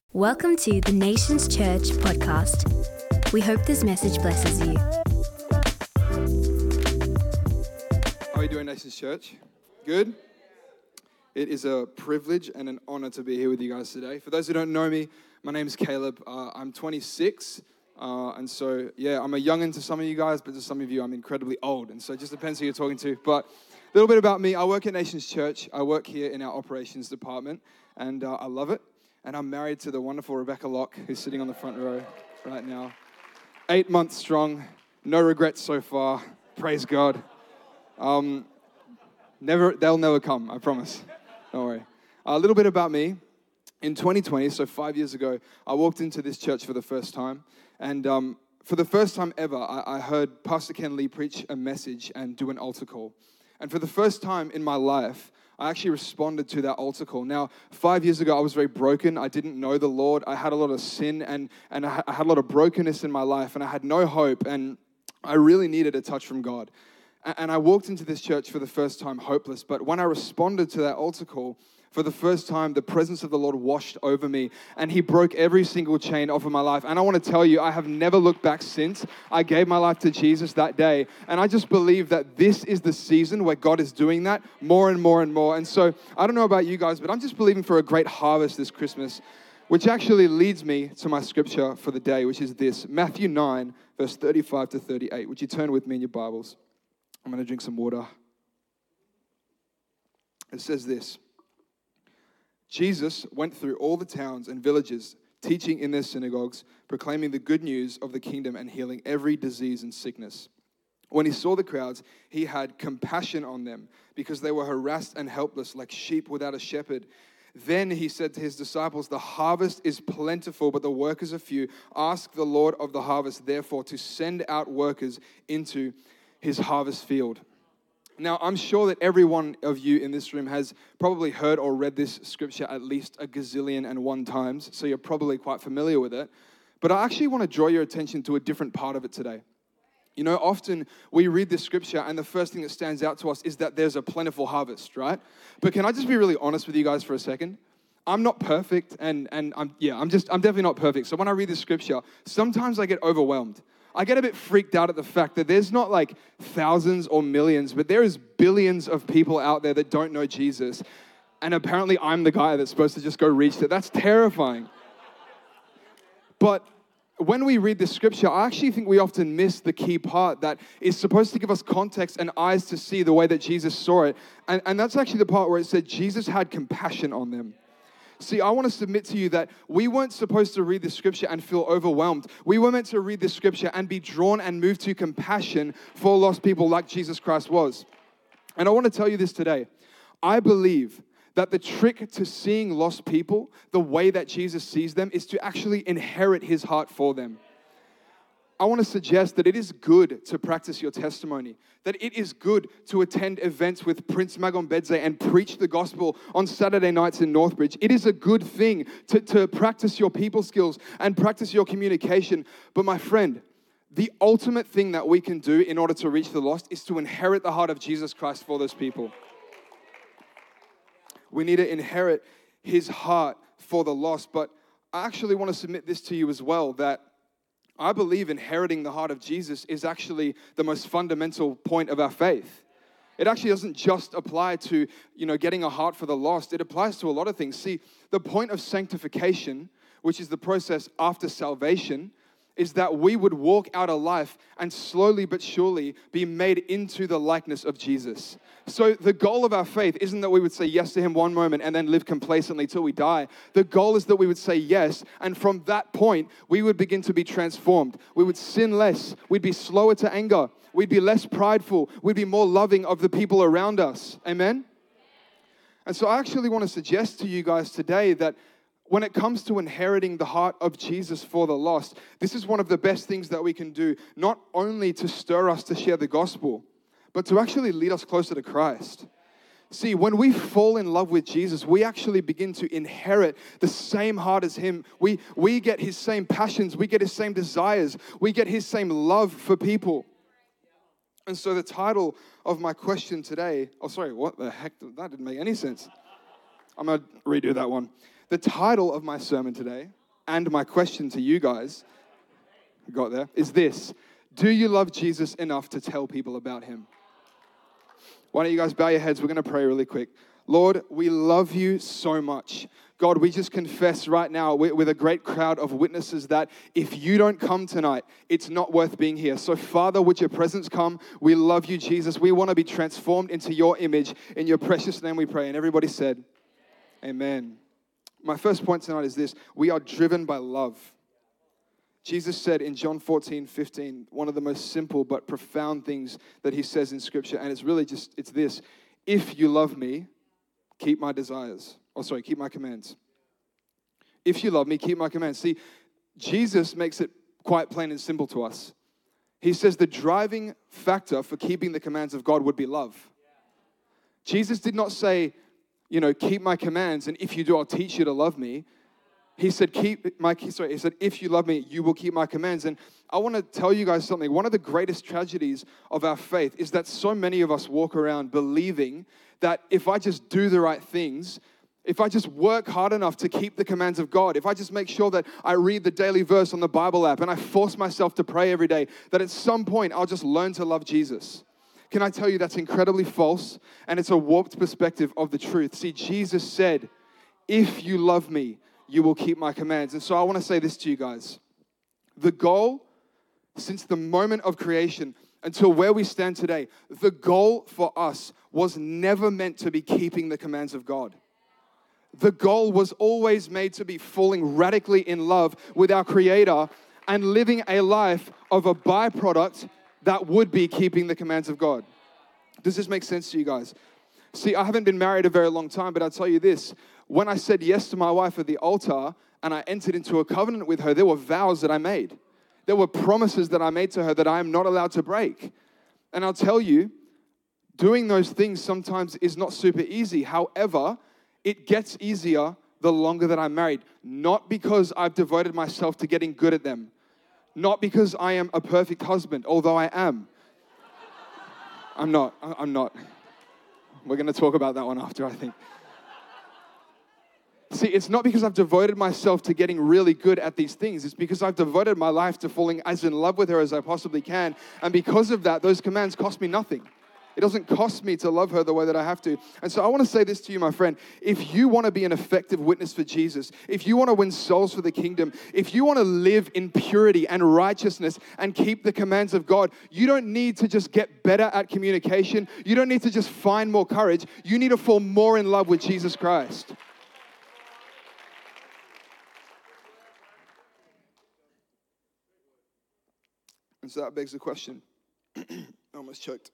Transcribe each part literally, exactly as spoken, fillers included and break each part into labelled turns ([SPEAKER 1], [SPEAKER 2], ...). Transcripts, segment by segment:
[SPEAKER 1] Welcome to the Nations Church podcast. We hope this message blesses you.
[SPEAKER 2] How are you doing, Nations Church? Good? It is a privilege and an honor to be here with you guys today. For those who don't know me, my name is Caleb. Uh, I'm twenty-six, uh, and so, yeah, I'm a youngin' to some of you guys, but to some of you, I'm incredibly old, and so it just depends who you're talking to. But a little bit about me. I work at Nations Church. I work here in our operations department, and uh, I love it. And I'm married to the wonderful Rebecca Locke, who's sitting on the front row right now. Eight months strong, no regrets so far. Praise God. Um, never, they'll never come, I promise. Don't worry. A little bit about me. In twenty twenty, so five years ago, I walked into this church for the first time. And um, for the first time ever, I, I heard Pastor Ken Lee preach a message and do an altar call. And for the first time in my life, I actually responded to that altar call. Now, five years ago, I was very broken. I didn't know the Lord. I had a lot of sin and, and I had a lot of brokenness in my life, and I had no hope, and I really needed a touch from God. And I walked into this church for the first time hopeless, but when I responded to that altar call, for the first time, the presence of the Lord washed over me, and He broke every single chain off of my life. And I want to tell you, I have never looked back since. I gave my life to Jesus that day, and I just believe that this is the season where God is doing that more and more and more. And so, I don't know about you guys, but I'm just believing for a great harvest this Christmas, which actually leads me to my scripture for the day, which is this, Matthew nine, verse thirty-five to thirty-eight. Would you turn with me in your Bibles? I'm going to drink some water. It says this. Jesus went through all the towns and villages, teaching in their synagogues, proclaiming the good news of the kingdom and healing every disease and sickness. When He saw the crowds, He had compassion on them because they were harassed and helpless like sheep without a shepherd. Then He said to His disciples, "The harvest is plentiful, but the workers are few. Ask the Lord of the harvest, therefore, to send out workers into His harvest field." Now, I'm sure that every one of you in this room has probably heard or read this scripture at least a gazillion and one times, so you're probably quite familiar with it. But I actually want to draw your attention to a different part of it today. You know, often we read this scripture and the first thing that stands out to us is that there's a plentiful harvest, right? But can I just be really honest with you guys for a second? I'm not perfect, and and I'm yeah, I'm just I'm definitely not perfect. So when I read this scripture, sometimes I get overwhelmed. I get a bit freaked out at the fact that there's not like thousands or millions, but there is billions of people out there that don't know Jesus. And apparently I'm the guy that's supposed to just go reach it. That's terrifying. But when we read this scripture, I actually think we often miss the key part that is supposed to give us context and eyes to see the way that Jesus saw it. And, and that's actually the part where it said Jesus had compassion on them. See, I want to submit to you that we weren't supposed to read this scripture and feel overwhelmed. We were meant to read this scripture and be drawn and moved to compassion for lost people like Jesus Christ was. And I want to tell you this today. I believe that the trick to seeing lost people the way that Jesus sees them is to actually inherit His heart for them. I want to suggest that it is good to practice your testimony, that it is good to attend events with Prince Magombedze and preach the gospel on Saturday nights in Northbridge. It is a good thing to, to practice your people skills and practice your communication. But my friend, the ultimate thing that we can do in order to reach the lost is to inherit the heart of Jesus Christ for those people. We need to inherit His heart for the lost. But I actually want to submit this to you as well, that I believe inheriting the heart of Jesus is actually the most fundamental point of our faith. It actually doesn't just apply to, you know, getting a heart for the lost. It applies to a lot of things. See, the point of sanctification, which is the process after salvation, is that we would walk out a life and slowly but surely be made into the likeness of Jesus. So the goal of our faith isn't that we would say yes to Him one moment and then live complacently till we die. The goal is that we would say yes, and from that point, we would begin to be transformed. We would sin less. We'd be slower to anger. We'd be less prideful. We'd be more loving of the people around us. Amen? And so I actually want to suggest to you guys today that when it comes to inheriting the heart of Jesus for the lost, this is one of the best things that we can do, not only to stir us to share the gospel, but to actually lead us closer to Christ. See, when we fall in love with Jesus, we actually begin to inherit the same heart as Him. We, we get His same passions, we get His same desires, we get His same love for people. And so the title of my question today, oh sorry, what the heck, that didn't make any sense. I'm going to redo that one. The title of my sermon today And my question to you guys, got there, is this. Do you love Jesus enough to tell people about him? Why don't you guys bow your heads? We're going to pray really quick. Lord, we love you so much. God, we just confess right now with a great crowd of witnesses that if you don't come tonight, it's not worth being here. So, Father, would your presence come? We love you, Jesus. We want to be transformed into your image. In your precious name we pray. And everybody said, amen. My first point tonight is this. We are driven by love. Jesus said in John fourteen fifteen, one of the most simple but profound things that he says in Scripture, and it's really just, it's this. If you love me, keep my desires. Oh, sorry, keep my commands. If you love me, keep my commands. See, Jesus makes it quite plain and simple to us. He says the driving factor for keeping the commands of God would be love. Jesus did not say, you know, keep my commands, and if you do, I'll teach you to love me. He said, keep my, sorry, he said, if you love me, you will keep my commands. And I want to tell you guys something. One of the greatest tragedies of our faith is that so many of us walk around believing that if I just do the right things, if I just work hard enough to keep the commands of God, if I just make sure that I read the daily verse on the Bible app and I force myself to pray every day, that at some point I'll just learn to love Jesus. Can I tell you that's incredibly false, and it's a warped perspective of the truth. See, Jesus said, if you love me, you will keep my commands. And so I want to say this to you guys. The goal, since the moment of creation until where we stand today, the goal for us was never meant to be keeping the commands of God. The goal was always made to be falling radically in love with our Creator and living a life of a byproduct that would be keeping the commands of God. Does this make sense to you guys? See, I haven't been married a very long time, but I'll tell you this. When I said yes to my wife at the altar and I entered into a covenant with her, there were vows that I made. There were promises that I made to her that I am not allowed to break. And I'll tell you, doing those things sometimes is not super easy. However, it gets easier the longer that I'm married. Not because I've devoted myself to getting good at them. Not because I am a perfect husband, although I am. I'm not. I'm not. We're going to talk about that one after, I think. See, it's not because I've devoted myself to getting really good at these things. It's because I've devoted my life to falling as in love with her as I possibly can. And because of that, those commands cost me nothing. It doesn't cost me to love her the way that I have to. And so I want to say this to you, my friend. If you want to be an effective witness for Jesus, if you want to win souls for the kingdom, if you want to live in purity and righteousness and keep the commands of God, you don't need to just get better at communication. You don't need to just find more courage. You need to fall more in love with Jesus Christ. And so that begs the question. I almost choked.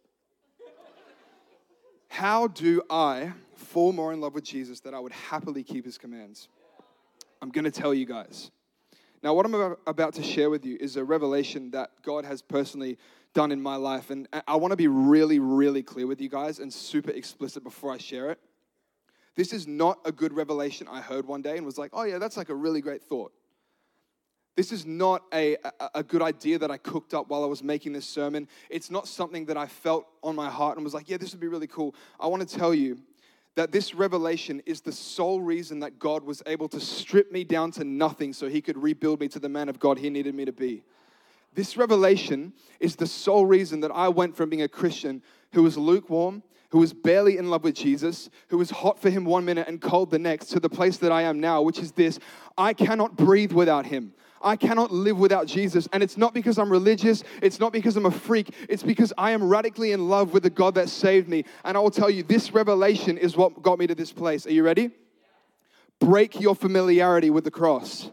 [SPEAKER 2] How do I fall more in love with Jesus that I would happily keep his commands? I'm going to tell you guys. Now, what I'm about to share with you is a revelation that God has personally done in my life. And I want to be really, really clear with you guys and super explicit before I share it. This is not a good revelation I heard one day and was like, oh yeah, that's like a really great thought. This is not a, a, a good idea that I cooked up while I was making this sermon. It's not something that I felt on my heart and was like, yeah, this would be really cool. I want to tell you that this revelation is the sole reason that God was able to strip me down to nothing so he could rebuild me to the man of God he needed me to be. This revelation is the sole reason that I went from being a Christian who was lukewarm, who was barely in love with Jesus, who was hot for him one minute and cold the next, to the place that I am now, which is this: I cannot breathe without him. I cannot live without Jesus. And it's not because I'm religious. It's not because I'm a freak. It's because I am radically in love with the God that saved me. And I will tell you, this revelation is what got me to this place. Are you ready? Break your familiarity with the cross.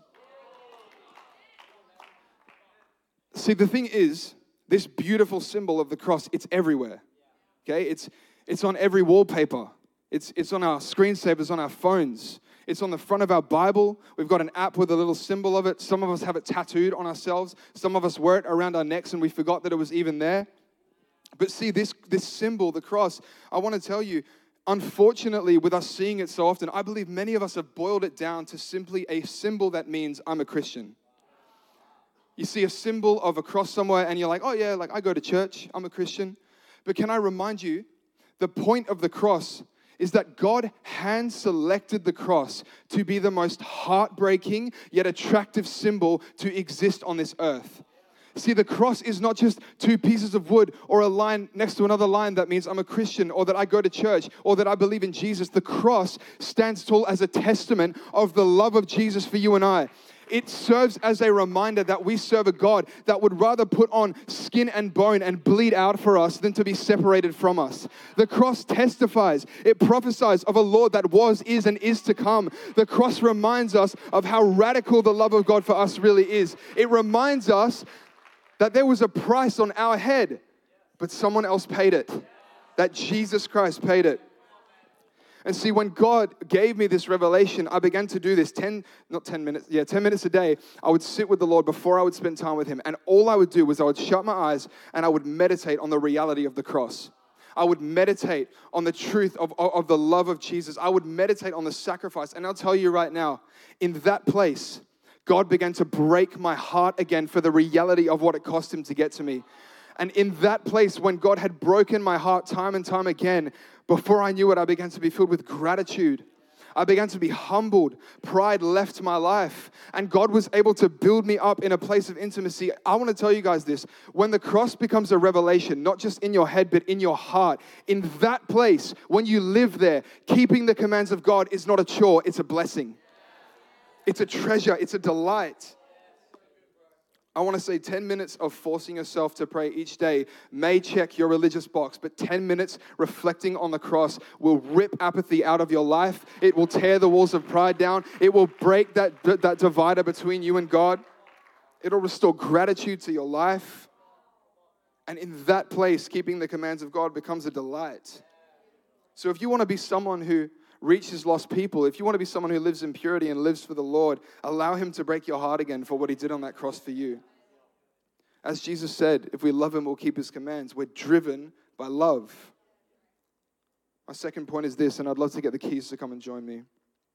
[SPEAKER 2] See, the thing is, this beautiful symbol of the cross, it's everywhere. Okay? It's it's on every wallpaper. It's it's on our screensavers, on our phones. It's on the front of our Bible. We've got an app with a little symbol of it. Some of us have it tattooed on ourselves. Some of us wear it around our necks and we forgot that it was even there. But see, this, this symbol, the cross, I want to tell you, unfortunately, with us seeing it so often, I believe many of us have boiled it down to simply a symbol that means I'm a Christian. You see a symbol of a cross somewhere and you're like, oh yeah, like I go to church, I'm a Christian. But can I remind you, the point of the cross is that God hand-selected the cross to be the most heartbreaking yet attractive symbol to exist on this earth. See, the cross is not just two pieces of wood or a line next to another line that means I'm a Christian or that I go to church or that I believe in Jesus. The cross stands tall as a testament of the love of Jesus for you and I. It serves as a reminder that we serve a God that would rather put on skin and bone and bleed out for us than to be separated from us. The cross testifies, it prophesies of a Lord that was, is, and is to come. The cross reminds us of how radical the love of God for us really is. It reminds us that there was a price on our head, but someone else paid it. That Jesus Christ paid it. And see, when God gave me this revelation, I began to do this ten, not ten minutes, yeah, ten minutes a day. I would sit with the Lord before I would spend time with Him. And all I would do was I would shut my eyes and I would meditate on the reality of the cross. I would meditate on the truth of, of, of the love of Jesus. I would meditate on the sacrifice. And I'll tell you right now, in that place, God began to break my heart again for the reality of what it cost Him to get to me. And in that place, when God had broken my heart time and time again, before I knew it, I began to be filled with gratitude. I began to be humbled. Pride left my life. And God was able to build me up in a place of intimacy. I want to tell you guys this. When the cross becomes a revelation, not just in your head, but in your heart, in that place, when you live there, keeping the commands of God is not a chore, it's a blessing. It's a treasure. It's a delight. I want to say ten minutes of forcing yourself to pray each day may check your religious box, but ten minutes reflecting on the cross will rip apathy out of your life. It will tear the walls of pride down. It will break that, that divider between you and God. It'll restore gratitude to your life. And in that place, keeping the commands of God becomes a delight. So if you want to be someone who reaches lost people, if you want to be someone who lives in purity and lives for the Lord, allow Him to break your heart again for what He did on that cross for you. As Jesus said, if we love Him, we'll keep His commands. We're driven by love. My second point is this, and I'd love to get the keys to come and join me.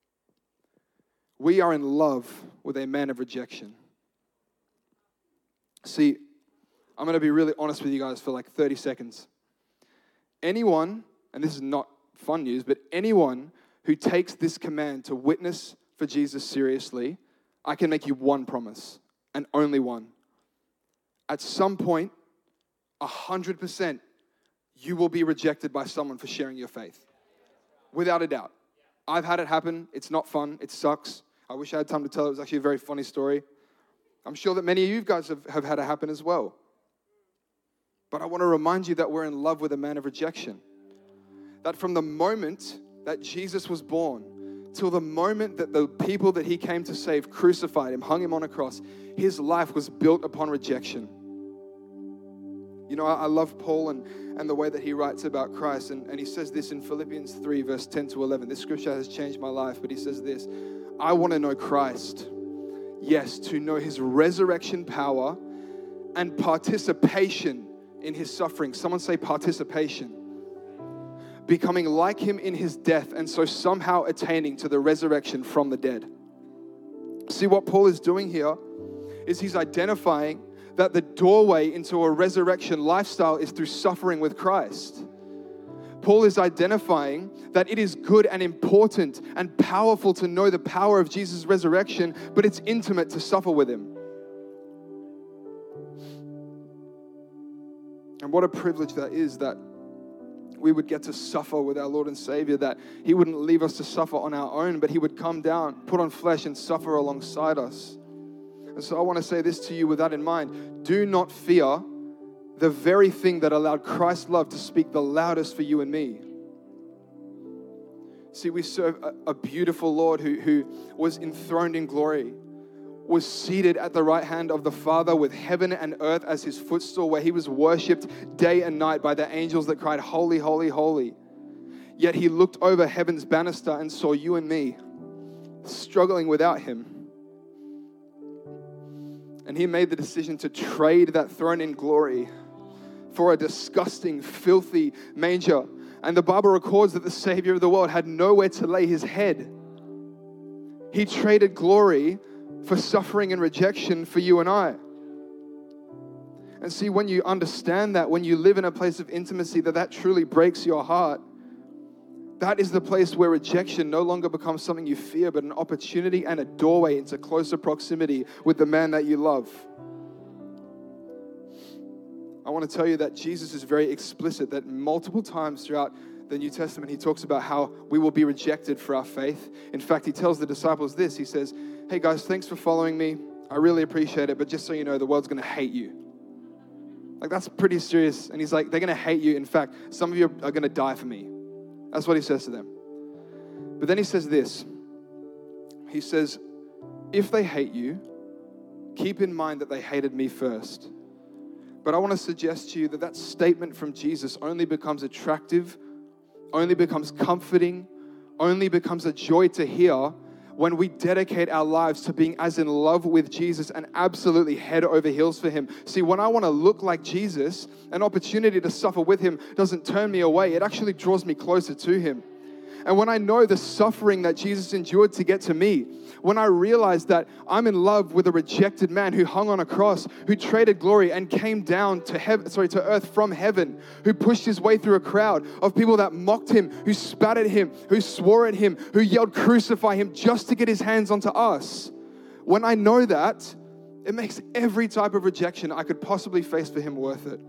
[SPEAKER 2] We are in love with a man of rejection. See, I'm going to be really honest with you guys for like thirty seconds. Anyone, and this is not fun news, but anyone who takes this command to witness for Jesus seriously, I can make you one promise, and only one. At some point, one hundred percent, you will be rejected by someone for sharing your faith. Without a doubt. I've had it happen. It's not fun. It sucks. I wish I had time to tell it. It was actually a very funny story. I'm sure that many of you guys have, have had it happen as well. But I want to remind you that we're in love with a man of rejection. That from the moment that Jesus was born till the moment that the people that He came to save crucified Him, hung Him on a cross, His life was built upon rejection. You know, I, I love Paul and, and the way that he writes about Christ. And, and he says this in Philippians three, verse ten to eleven. This scripture has changed my life, but he says this: I want to know Christ. Yes, to know His resurrection power and participation in His suffering. Someone say participation. Becoming like Him in His death, and so somehow attaining to the resurrection from the dead. See, what Paul is doing here is he's identifying that the doorway into a resurrection lifestyle is through suffering with Christ. Paul is identifying that it is good and important and powerful to know the power of Jesus' resurrection, but it's intimate to suffer with Him. And what a privilege that is, that we would get to suffer with our Lord and Savior, that He wouldn't leave us to suffer on our own, but He would come down, put on flesh, and suffer alongside us. And so I want to say this to you with that in mind. Do not fear the very thing that allowed Christ's love to speak the loudest for you and me. See, we serve a, a beautiful Lord who, who was enthroned in glory, was seated at the right hand of the Father with heaven and earth as His footstool, where He was worshipped day and night by the angels that cried, holy, holy, holy. Yet He looked over heaven's banister and saw you and me struggling without Him. And He made the decision to trade that throne in glory for a disgusting, filthy manger. And the Bible records that the Savior of the world had nowhere to lay His head. He traded glory for suffering and rejection for you and I. And see, when you understand that, when you live in a place of intimacy, that that truly breaks your heart, That is the place where rejection no longer becomes something you fear, but an opportunity and a doorway into closer proximity with the man that you love. I want to tell you that Jesus is very explicit, that multiple times throughout the New Testament, he talks about how we will be rejected for our faith. In fact, he tells the disciples this. He says, hey guys, thanks for following me. I really appreciate it, but just so you know, the world's going to hate you. Like, that's pretty serious. And he's like, they're going to hate you. In fact, some of you are going to die for me. That's what he says to them. But then he says this. He says, if they hate you, keep in mind that they hated me first. But I want to suggest to you that that statement from Jesus only becomes attractive, only becomes comforting, only becomes a joy to hear when we dedicate our lives to being as in love with Jesus and absolutely head over heels for him. See, when I want to look like Jesus, an opportunity to suffer with him doesn't turn me away. It actually draws me closer to him. And when I know the suffering that Jesus endured to get to me, when I realize that I'm in love with a rejected man who hung on a cross, who traded glory and came down to heaven, sorry, to earth from heaven, who pushed his way through a crowd of people that mocked him, who spat at him, who swore at him, who yelled, crucify him, just to get his hands onto us. When I know that, it makes every type of rejection I could possibly face for him worth it.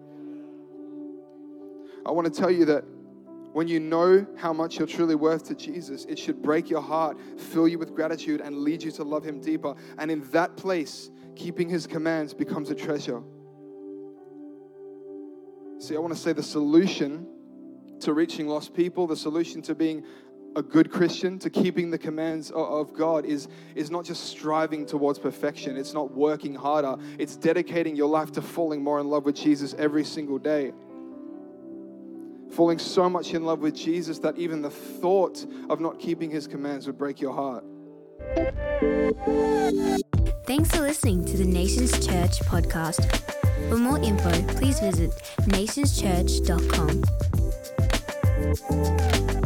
[SPEAKER 2] I want to tell you that when you know how much you're truly worth to Jesus, it should break your heart, fill you with gratitude, and lead you to love him deeper. And in that place, keeping his commands becomes a treasure. See, I want to say the solution to reaching lost people, the solution to being a good Christian, to keeping the commands of God is, is not just striving towards perfection. It's not working harder. It's dedicating your life to falling more in love with Jesus every single day. Falling so much in love with Jesus that even the thought of not keeping his commands would break your heart.
[SPEAKER 1] Thanks for listening to the Nations Church podcast. For more info, please visit nations church dot com.